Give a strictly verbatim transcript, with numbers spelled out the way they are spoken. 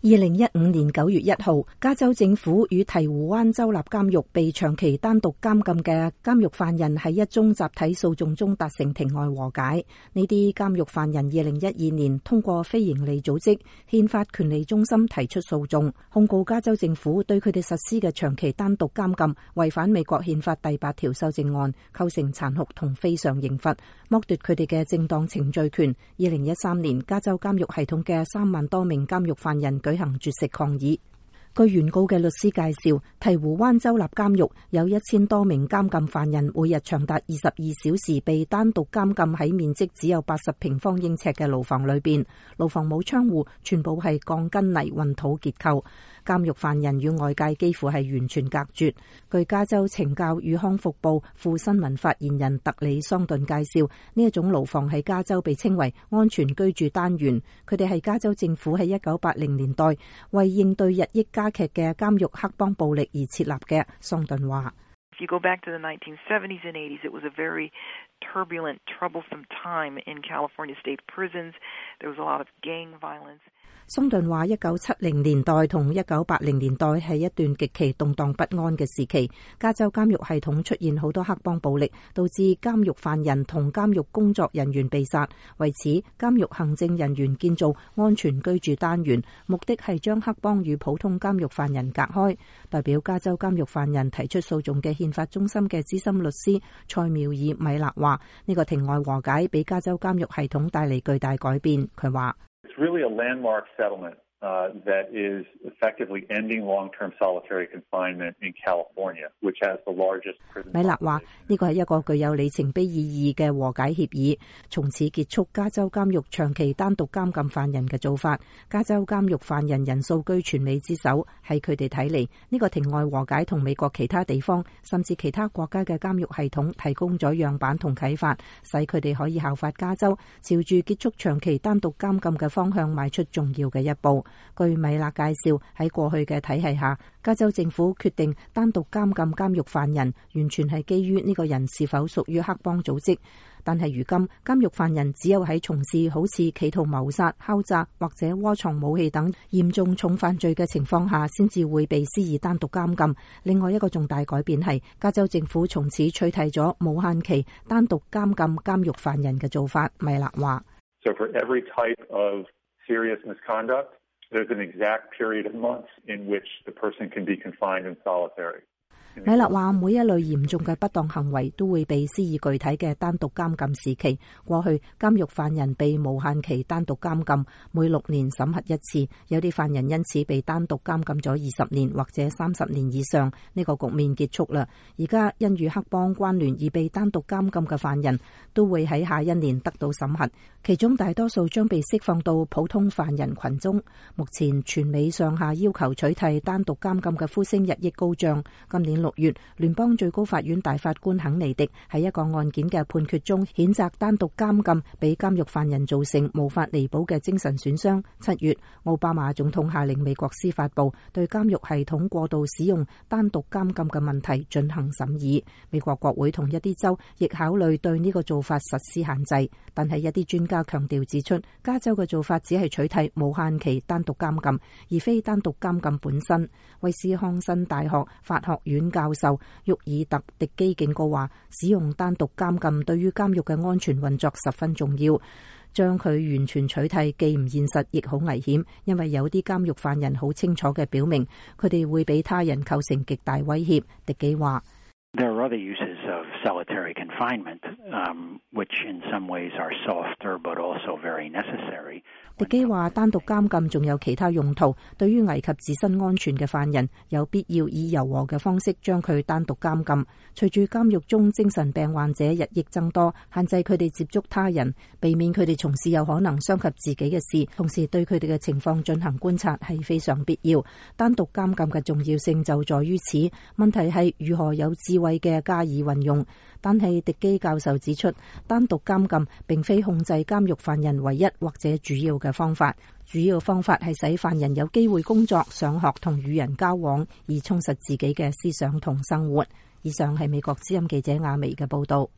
二零一五年九月一號，加州政府與鵜湖灣州立監獄被長期單獨監禁嘅監獄犯人喺一宗集體訴訟中達成庭外和解。呢啲監獄犯人二零一二年通過非營利組織憲法權利中心提出訴訟，控告加州政府對佢哋實施嘅長期單獨監禁違反美國憲法第八條修正案，構成殘酷同非常刑罰，剝奪佢哋嘅正當程序權。二零一三年，加州監獄系統嘅三萬多名監獄犯人舉行絕食抗議。據原告嘅律師介紹，鵜湖灣州立監獄有一千多名監禁犯人，每日長達二十二小時被單獨監禁喺面積只有八十平方英尺嘅牢房裏邊。牢房冇窗戶，全部係鋼筋泥混土結構。監獄犯人與外界幾乎係完全隔絕。據加州懲教與康復部副新聞發言人特里桑頓介紹，呢一種牢房喺加州被稱為安全居住單元。佢哋係加州政府喺一九八零年代為應對日益加劇嘅監獄黑幫暴力而設立嘅。桑頓話 ：If you go back to the nineteen seventies and eighties, it was a very turbulent, troublesome time in California state prisons. There was a lot of gang violence. 桑頓話：一九七零年代同一九八零年代係一段極其動盪不安嘅時期，加州監獄系統出現好多黑幫暴力，導致監獄犯人同監獄工作人員被殺。為此，監獄行政人員建造安全居住單元，目的係將黑幫與普通監獄犯人隔開。代表加州監獄犯人提出訴訟嘅憲法中心嘅資深律師塞繆爾米勒話：呢個庭外和解俾加州監獄系統帶嚟巨大改變。佢話 ：It's really a landmark settlement, uh, that is effectively ending long-term solitary confinement in California, which has the largest prison. 米勒話：呢個係一個具有里程碑意義嘅和解協議，從此結束加州監獄長期單獨監禁犯人嘅做法。加州監獄犯人人數居全美之首，喺佢哋睇嚟，呢個庭外和解同美國其他地方甚至其他國家嘅監獄系統提供咗樣板同啟發，使佢哋可以效法加州，朝住結束長期單獨監禁嘅方向邁出重要嘅一步。據米勒介紹，喺過去嘅體系下，加州政府決定單獨監禁監獄犯人，完全係基於呢個人是否屬於黑幫組織。但係如今，監獄犯人只有喺從事好似企圖謀殺、敲詐或者窩藏武器等嚴重重犯罪嘅情況下，先至會被施以單獨監禁。另外一個重大改變係，加州政府從此取締咗無限期單獨監禁監獄犯人嘅做法。米勒話 ：So for every type of serious misconduct, there's an exact period of months in which the person can be confined in solitary. 米勒話：每一類嚴重嘅不當行為都會被施以具體嘅單獨監禁時期。過去監獄犯人被無限期單獨監禁，每六年審核一次，有啲犯人因此被單獨監禁咗二十年或者三十年以上。呢個局面結束啦。而家因與黑幫關聯而被單獨監禁嘅犯人都會喺下一年得到審核，其中大多數將被釋放到普通犯人群中。目前全美上下要求取締單獨監禁嘅呼聲日益高漲。今年六月，聯邦最高法院大法官肯尼迪喺一個案件嘅判決中，譴責單獨監禁俾監獄犯人造成無法彌補嘅精神損傷。七月，奧巴馬總統下令美國司法部對監獄系統過度使用單獨監禁嘅問題進行審議。美國國會同一啲州亦考慮對呢個做法實施限制，但係一啲專家強調指出，加州嘅做法只係取締無限期單獨監禁，而非單獨監禁本身。威斯康辛大學法學院教授沃爾特迪基警告話，使用單獨監禁對於監獄嘅安全運作十分重要。將佢完全取締既唔現實，亦好危險，因為有啲監獄犯人好清楚嘅表明，佢哋會俾他人構成極大威脅。迪基話 ：There are other uses of solitary confinement, um, which in some ways are softer, but also very necessary. 迪基話：單獨監禁仲有其他用途，對於危及自身安全嘅犯人，有必要以柔和嘅方式將佢單獨監禁。隨住監獄中精神病患者日益增多，限制佢哋接觸他人，避免佢哋從事有可能傷及自己嘅事，同時對佢哋嘅情況進行觀察係非常必要。單獨監禁嘅重要性就在於此，問題係如何有智慧嘅加以運用。但係迪基教授指出，單獨監禁並非控制監獄犯人唯一或者主要嘅方法，主要方法係使犯人有機會工作、上學同與人交往，以充實自己嘅思想同生活。以上係美國之音記者亞薇嘅報道。